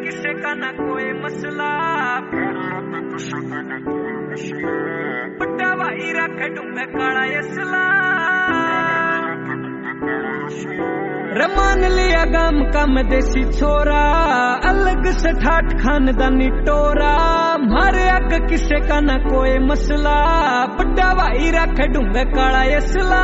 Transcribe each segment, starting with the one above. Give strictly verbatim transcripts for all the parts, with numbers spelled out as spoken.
किसे का ना कोई मसला, बड़ा भाई रख डूंगा काला यसला। रमान लिया गाम का मैं देसी छोरा, अलग से ठाठ खानदानी टोरा, मारे अग किसे का ना कोई मसला, बड़ा भाई रख डूंगा काला यसला।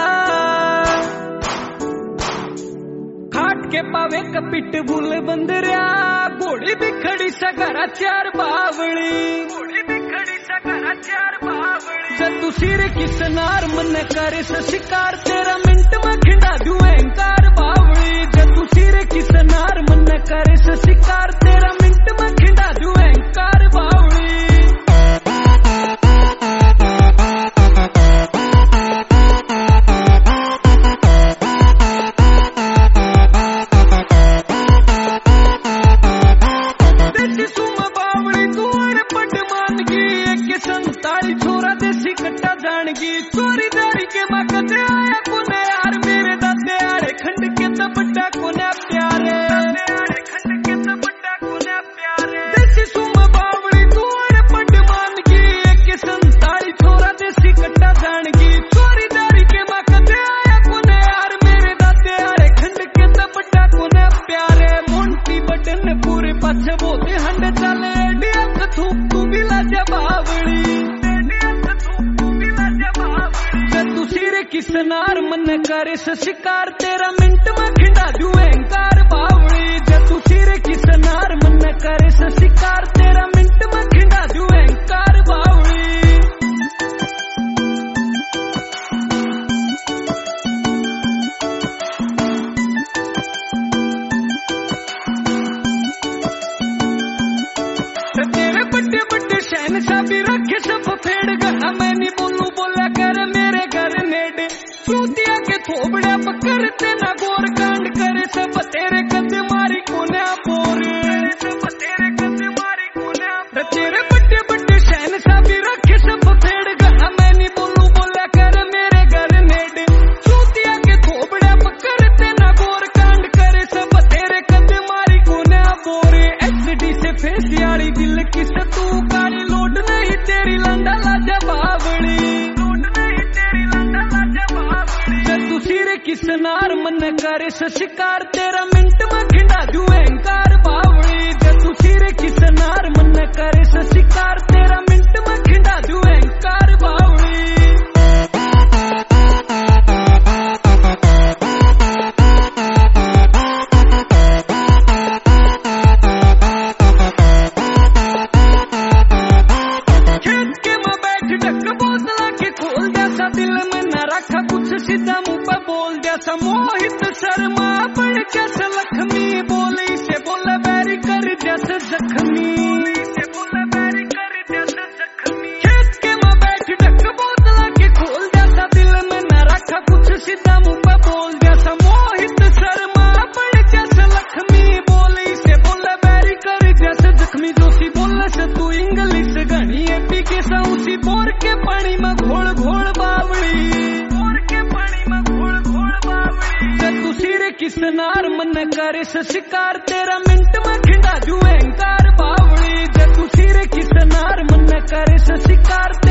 खाट के पावे कपिट बुल बंदरिया, घोड़ी भी खड़ी सगरा चार बावली, घोड़ी भी खड़ी सगरा चार बावली। जदू सिर किसनार मन करे शिकार, तेरा मिनट में खिंडा दू अहंकार बावली। जदू सिर किसनार मन करे शिकार, तेरा मिनट में खिंडा दू अहंकार बावली। चोरी दारी के मकते आया कोने यार, मेरे दादे आड़े खंड के तो बड्डा कोने प्यारे, आड़े खंड के तो बड्डा कोने प्यारे। देसी सुम बावड़ी तू अरे पट मान की, एक संताली छोरा देसी कट्टा जान की। चोरी दारी के मकते आया कोने यार, मेरे दादे आड़े खंड के तो बड्डा कोने प्यारे। मोंटी बटन पूरे पाछे बोते हंड चले, डिया थूक तू भी लाजा बावड़ी, किसनार मन करे शिकार, तेरा मिनट में खिंडा दू अहंकार बावड़ी। जतू सिर किसनार मन करे शिकार, तेरा मिनट में खिंडा दू अहंकार बावड़ी। तेरे बड्डे बड्डे शहनशाह भी रखे सब फेड़ गना, मैं नहीं बोलू बोला कर मेरे घर नेड़े। फ्रूतिया के थोबड़े पकड़ते ना गोर कांड करे, सब तेरे कद मारी कोने बोरे, सब तेरे कद मारी कोने। तेरे बड्डे बड्डे शहनशाह भी रखे सब फेड़ गना, मैं नहीं बोलू बोला कर मेरे घर नेड़े। फ्रूतिया के थोबड़े पकड़ते ना गोर कांड करे, सब तेरे कद मारी कोने बोरे। एचडी से फेस यारी दिल किस तू काली, लोड नहीं तेरी लंडा लाजा बावड़ी, लोड नहीं तेरी लंडा लाजा बावड़ी। जदू सिर किसनार मन करे शिकार, तेरा मिनट में खिंडा दू अहंकार बावड़ी। जदू सिर किसनार मन करे शिकार, तेरा मिनट में खिंडा दू अहंकार बावड़ी। सीधा मुंह पर बोल जैसा मोहित शर्मा, पड़ जैसा लक्ष्मी बोली से बोला बैरी कर जैसे जख्मी, से बोला बैरी कर जैसे जख्मी। खेत के माँ बैठ ढक बोतला के खोल जैसा, दिल में न रखा कुछ सीधा मुंह पर बोल जैसा मोहित शर्मा, पड़ जैसा लक्ष्मी बोली से बोला बैरी कर जैसे जख्मी। जोशी बोला से तू इंग्लिश गणी एपी के साउसी, बोर के पानी में घोल घोल बावड़ी, किसनार मन करे शिकार, तेरा मिनट में खिंडा दू अहंकार बावड़ी। जतू सिर किसनार मन करे शिकार।